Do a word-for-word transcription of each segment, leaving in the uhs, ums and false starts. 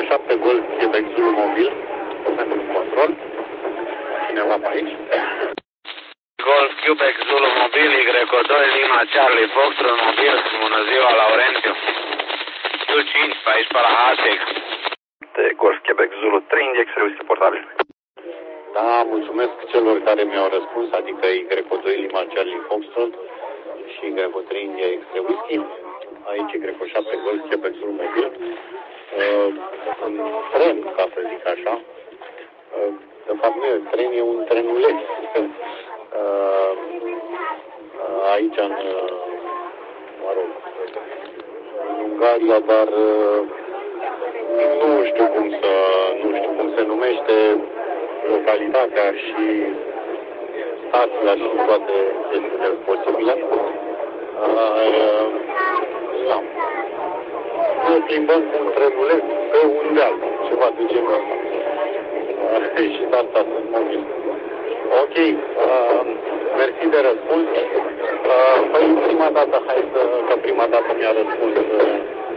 șapte Golf Quebec Zulu mobil pentru control. Cineva pe aici? Golf Quebec Zulu mobil, Y doi Lima Charlie Foxtrot mobil, bună ziua, Laurențiu. Q cinci, pe aici pe la Hatex. De Golf Quebec Zulu trei, Index serviciu portabil. Da, mulțumesc celor care mi-au răspuns, adică Y doi Lima Charlie Foxtrot și Y trei India X-Ray Whisky. Aici Y șapte Golf Quebec Zulu mobil. Uh, un tren, ca să zic așa. Uh, de fapt nu e tren, e un trenuleț. Uh, aici în, mă rog, în Ungaria, dar nu știu cum să, nu știu cum se numește localitatea și stația și toate chestiile posibile. Uh, da. Ne plimbăm cu un trenuleț pe un deal, ceva de genul ăsta. Uh, și de asta sunt mobil. Ok, uh, mersi de răspuns. Uh, păi prima dată, hai să, că prima dată mi-a răspuns uh,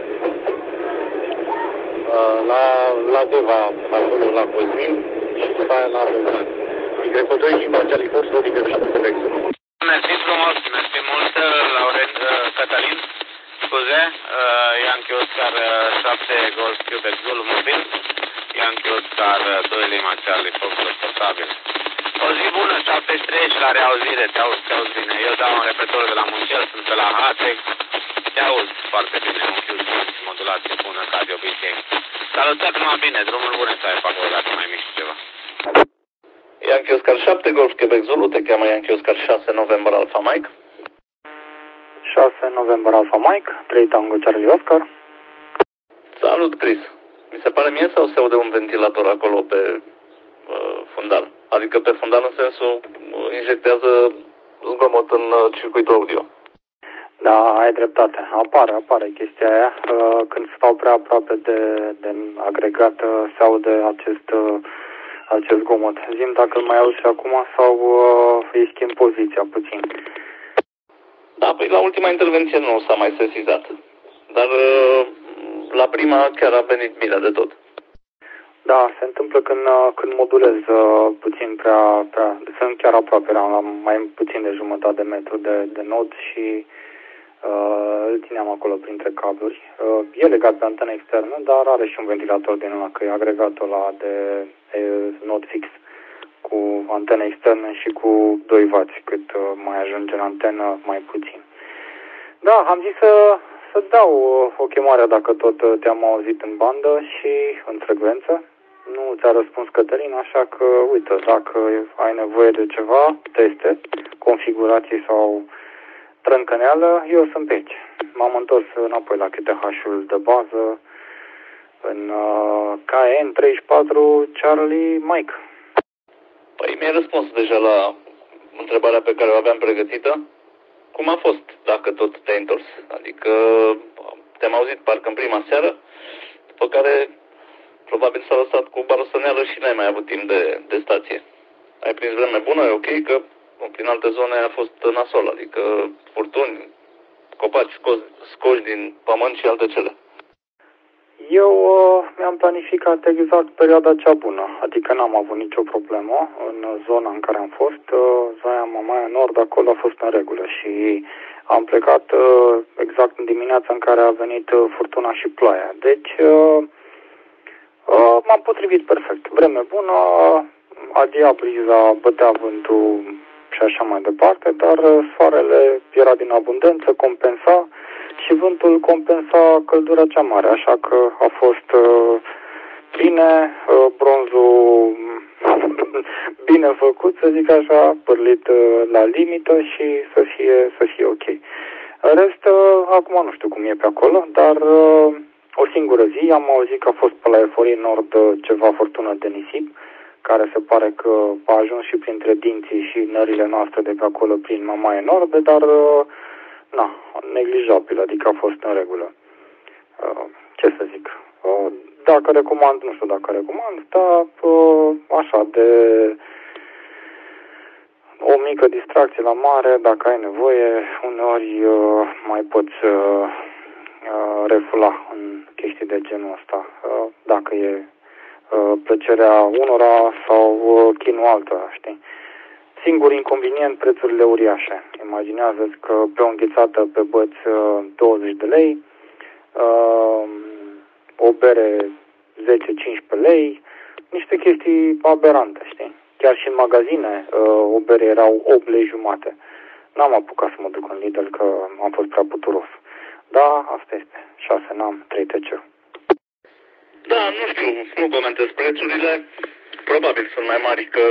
uh, la, la Deva, acolo la Cosmin, și după aia la Răzvan. Y doi Lima Charlie Foxtrot, Y șapte Quebec Zulu. Mersi frumos, mersi mult, Laurent, Cătălin, scuze, uh, Yankee Oscar șapte Golf Quebec Zulu mobil, Yankee Oscar doi Lima Charlie Foxtrot portabil. O zi bună, șaptezeci și trei și la reauzire, te auzi, te auzi bine. Eu dau un repetitor de la Muncel, sunt pe la Hatex, te auzi foarte bine, un Q cinci, modulație bună, ca de obicei. Salutări, numai bine, drumul bune să ai pe acolo, dacă mai miști ceva. Yankee Oscar șapte Golf Quebec Zulu, te cheamă Yankee Oscar șase November Alpha Mike. șase November Alpha Mike, trei Tango Charlie Oscar. Salut, Chris. Mi se pare mie sau se aude un ventilator acolo pe uh, fundal? Adică pe fundal în sensul uh, injectează zgomot în uh, circuitul audio. Da, ai dreptate. Apare, apare chestia aia. Uh, când stau prea aproape de, de agregat, uh, se aude acest, uh, acest zgomot. Zi-mi dacă îl mai auzi și acum sau uh, îi schimb poziția puțin. Da, păi la ultima intervenție nu s-a mai sesizat. Dar uh, la prima chiar a venit bine de tot. Da, se întâmplă când, când modulez uh, puțin prea, prea, sunt chiar aproape, la mai puțin de jumătate de metru de, de nod și uh, îl țineam acolo printre cabluri. Uh, e legat pe antenă externă, dar are și un ventilator din ăla, că e agregatul ăla de, de nod fix cu antenă externă și cu doi wați, cât uh, mai ajunge în antenă, mai puțin. Da, am zis să, să dau uh, o chemare dacă tot uh, te-am auzit în bandă și în frecvență. Nu ți-a răspuns Cătălin, așa că, uite, dacă ai nevoie de ceva, teste, configurații sau trâncăneală, eu sunt pe aici. M-am întors înapoi la Q T H-ul de bază în uh, K N treizeci și patru Charlie Mike. Păi mi-ai răspuns deja la întrebarea pe care o aveam pregătită. Cum a fost, dacă tot te-ai întors? Adică te-am auzit parcă în prima seară, după care probabil s-a lăsat cu barosăneală și n-ai mai avut timp de, de stație. Ai prins vreme bună, e ok, că prin alte zone a fost nasol, adică furtuni, copaci scoși, scoși din pământ și alte cele. Eu uh, mi-am planificat exact perioada cea bună, adică n-am avut nicio problemă în zona în care am fost. Uh, zona Mamaia Nord, acolo a fost în regulă și am plecat uh, exact în dimineața în care a venit uh, furtuna și ploaia. Deci uh, uh, m-am potrivit perfect. Vreme bună, adia briza, bătea vântul și așa mai departe, dar uh, soarele era din abundență, compensa și vântul compensa căldura cea mare, așa că a fost uh, bine, uh, bronzul bine făcut, să zic așa, părlit uh, la limită și să fie, să fie ok. În rest, uh, acum nu știu cum e pe acolo, dar uh, o singură zi am auzit că a fost pe la Eforie Nord uh, ceva furtună de nisip, care se pare că a ajuns și printre dinții și nările noastre de pe acolo prin Mamaia Nord, dar uh, na, neglijabil, adică a fost în regulă. Uh, ce să zic? Uh, dacă recomand, nu știu dacă recomand, dar uh, așa, de o mică distracție la mare, dacă ai nevoie, uneori uh, mai poți uh, uh, refula în Q chestii de genul ăsta. Uh, dacă e uh, plăcerea unora sau uh, chinul altora, știi? Singur inconvenient, prețurile uriașe. Imaginează-ți că pe o înghețată pe băți uh, douăzeci de lei, uh, o bere zece cincisprezece lei, niște chestii aberante, știi? Chiar și în magazine uh, o bere erau opt lei jumate. N-am apucat să mă duc în Lidl că am fost prea puturos. Da, asta este. șase n-am, trei T C. Da, nu știu, nu comentez prețurile. Probabil sunt mai mari că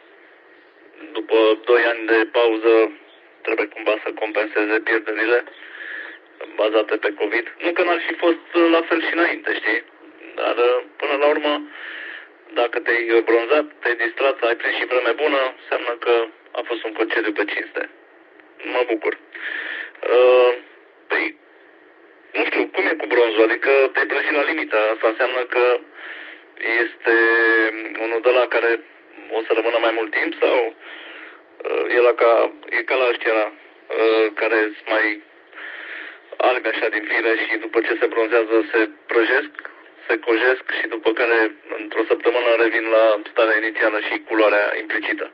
după doi ani de pauză trebuie cumva să compenseze pierderile bazate pe COVID. Nu că n-ar fi fost la fel și înainte, știi? Dar până la urmă, dacă te-ai bronzat, te-ai distrat, ai prins și vreme bună, înseamnă că a fost un concediu pe cinste. Mă bucur. Uh, păi, nu știu, cum e cu bronzul? Adică te-ai plăsit la limită. Asta înseamnă că este unul de la care o să rămână mai mult timp sau uh, e, la ca, e ca la ăștia uh, care sunt mai albi așa din fire și după ce se bronzează se prăjesc, se cojesc și după care într-o săptămână revin la starea inițială și culoarea implicită.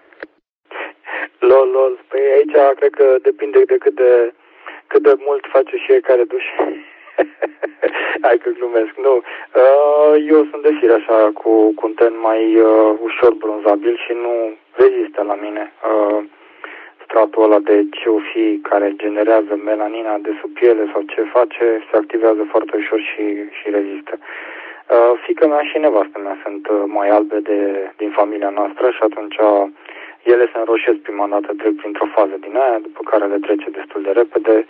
Lol, lol. Păi aici cred că depinde de cât de, cât de mult face și fiecare duș. Hai că glumesc. Nu. Uh, eu sunt de fire așa cu, cu un ten mai uh, ușor bronzabil și nu rezistă la mine. Uh, stratul ăla de C O F care generează melanina de sub piele sau ce face, se activează foarte ușor și, și rezistă. Uh, fiica mea și nevastă mea sunt uh, mai albe de, din familia noastră și atunci uh, ele se înroșesc prima dată, trec printr-o fază din aia, după care le trece destul de repede.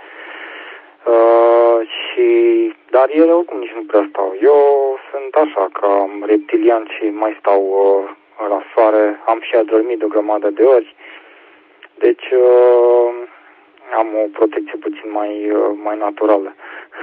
Uh, și, dar ele oricum nici nu prea stau. Eu sunt așa, ca reptilian și mai stau uh, la soare, am și adormit de o grămadă de ori. Deci uh, am o protecție puțin mai, uh, mai naturală.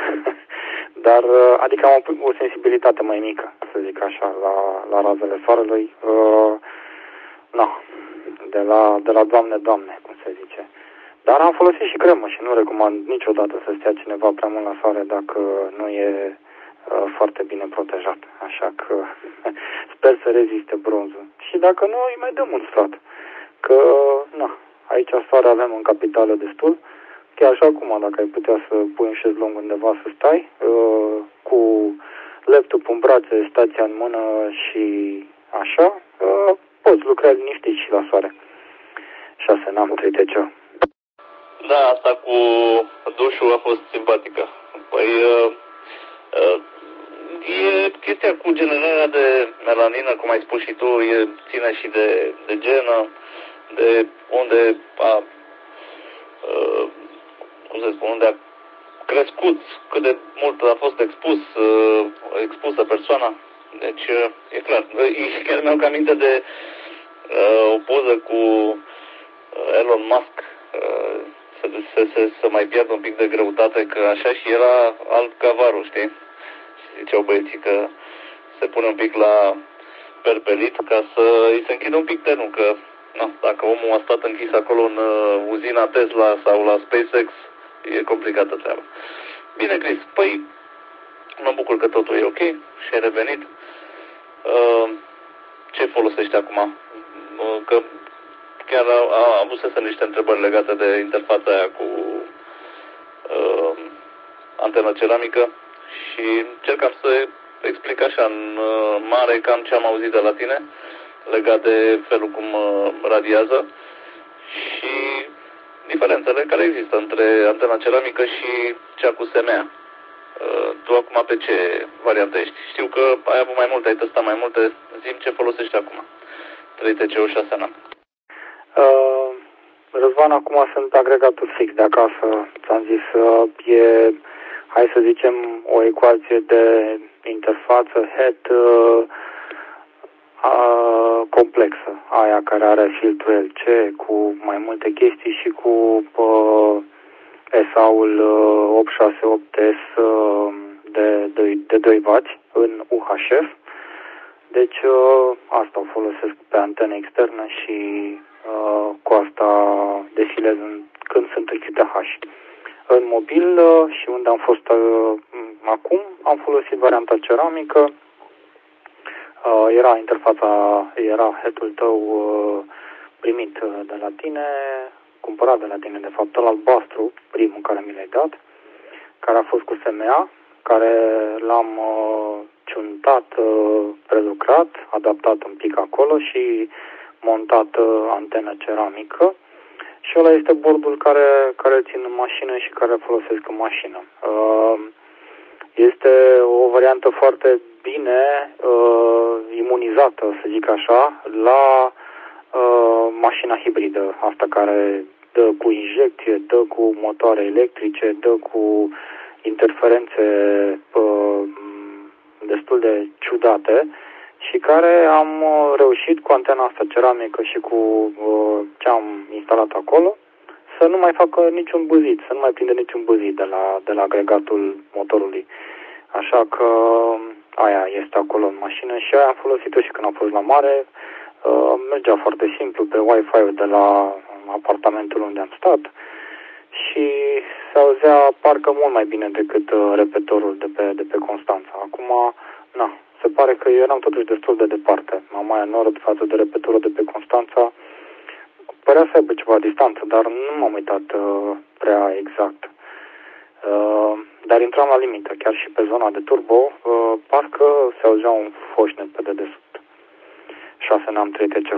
Dar, uh, adică am o, o sensibilitate mai mică, să zic așa, la, la razele soarelui. Uh, na, de la, de la Doamne, Doamne, cum se zice. Dar am folosit și cremă și nu recomand niciodată să stea cineva prea mult la soare dacă nu e uh, foarte bine protejat. Așa că sper să reziste bronzul. Și dacă nu, îi mai dăm un sfat. Că, na, aici soare avem în capitală destul. Chiar și acum, dacă ai putea să pui un șezlong undeva să stai, uh, cu laptop în brațe, stația în mână și așa, uh, poți lucra liniștit și la soare. șase n-am, trei T C. Da, asta cu dușul a fost simpatică. Păi, uh, uh, e chestia cu generarea de melanină, cum ai spus și tu, e, ține și de, de genă, de unde a, uh, cum să spun, unde a crescut, cât de mult a fost expus, uh, expusă persoana. Deci, uh, e clar. Uh, chiar mi-am aminte de uh, o poză cu uh, Elon Musk, uh, să, să, să, să mai pierdă un pic de greutate, că așa și era alb ca varul, știi? Și ziceau băieții că se pune un pic la perpelit ca să îi se închidă un pic tenul, că na, dacă omul a stat închis acolo în uh, uzina Tesla sau la SpaceX, e complicată treaba. Bine, Chris, păi mă bucur că totul e ok și ai revenit. Uh, ce folosești acum? Uh, că chiar a, a avut să niște întrebări legate de interfața aia cu uh, antena ceramică și încercam să explic așa în uh, mare cam ce am auzit de la tine legat de felul cum uh, radiază și diferențele care există între antena ceramică și cea cu semea. Uh, tu acum pe ce variantă ești? Știu că ai avut mai multe, ai testat mai multe, zi-mi ce folosești acum. trei T C-ul șase N. Uh, Răzvan, acum sunt agregatul fix de acasă. Ți-am zis, uh, e, hai să zicem, o ecuație de interfață head uh, uh, complexă. Aia care are filtru L C cu mai multe chestii și cu uh, S A-ul uh, opt șase opt S uh, de, de, de doi wați în U H F. Deci uh, asta o folosesc pe antene externă și uh, cu asta desfilez în, când sunt în Q T H. În mobil uh, și unde am fost uh, Acum am folosit varianta ceramică, uh, era interfața, era head-ul tău uh, primit de la tine, cumpărat de la tine, de fapt, ăla albastru, primul care mi l-ai dat, care a fost cu S M A, care l-am uh, ciuntat, uh, prelucrat, adaptat un pic acolo și montat uh, antenă ceramică. Și ăla este bordul care, care îl țin în mașină și care îl folosesc în mașină. Uh, este o variantă foarte bine uh, imunizată, să zic așa, la uh, mașina hibridă, asta care dă cu injecție, dă cu motoare electrice, dă cu interferențe uh, destul de ciudate și care am uh, reușit cu antena asta ceramică și cu uh, ce am instalat acolo să nu mai facă niciun buzit, să nu mai prinde niciun buzit de la, de la agregatul motorului. Așa că aia este acolo în mașină și aia am folosit-o și când am fost la mare. Uh, mergea foarte simplu pe Wi-Fi-ul de la apartamentul unde am stat și se auzea parcă mult mai bine decât uh, repetorul de pe, de pe Constanța. Acum, na, se pare că eu eram totuși destul de departe. Mamaia Nord față de repetorul de pe Constanța părea să aibă ceva distanță, dar nu m-am uitat uh, prea exact. Uh, dar intram la limită, chiar și pe zona de turbo, uh, parcă se auzea un foșnet pe dedesubt. șase N A M trei T C.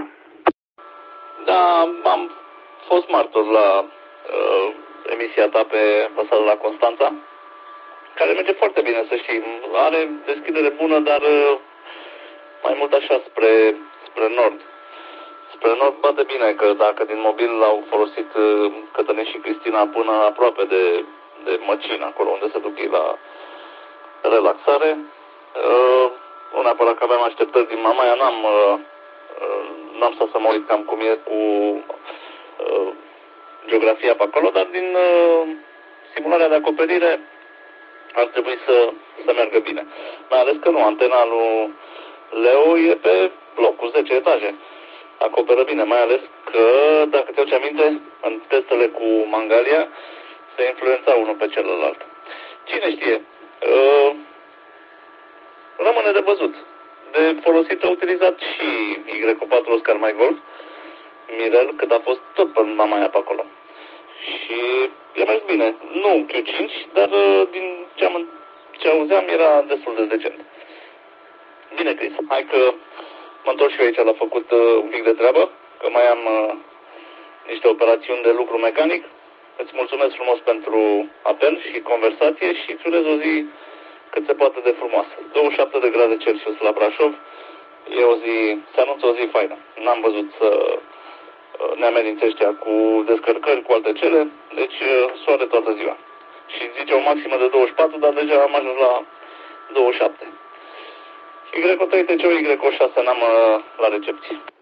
Da, am fost martor la uh, emisia ta pe pasarea la Constanța, care merge foarte bine, să știi. Are deschidere bună, dar uh, mai mult așa spre, spre nord. Spre nord bate bine, că dacă din mobil l-au folosit uh, Cătălin și Cristina până aproape de, de Măcin, acolo unde se duc ei la relaxare. Uh, nu neapărat că aveam așteptări din Mamaia, n-am... Uh, N-am stat să mă uit cam cum e cu uh, geografia pe acolo, dar din uh, simularea de acoperire ar trebui să, să meargă bine. Mai ales că nu, antena lui Leo e pe bloc cu zece etaje. Acoperă bine, mai ales că, dacă te-aduci aminte, în testele cu Mangalia se influența unul pe celălalt. Cine știe? Uh, rămâne de văzut. De folosit a utilizat și Y patru Oscar Mai Golf, Mirel, cât a fost tot pe Mamaia pe acolo. Și i-a mers bine. Nu Q cinci, dar din ce, am, ce auzeam era destul de decent. Bine, Chris, hai că mă întorc și eu aici la făcut uh, un pic de treabă, că mai am uh, niște operațiuni de lucru mecanic. Îți mulțumesc frumos pentru apel și conversație și îți urez o zi cât se poate de frumoasă. douăzeci și șapte de grade Celsius la Brașov, e o zi, se anunță o zi faină. N-am văzut să ne amenințe ăștia cu descărcări, cu alte cele, deci soare toată ziua. Și zice o maximă de douăzeci și patru, dar deja am ajuns la douăzeci și șapte. Y trei T C, Y șase n-am la recepție.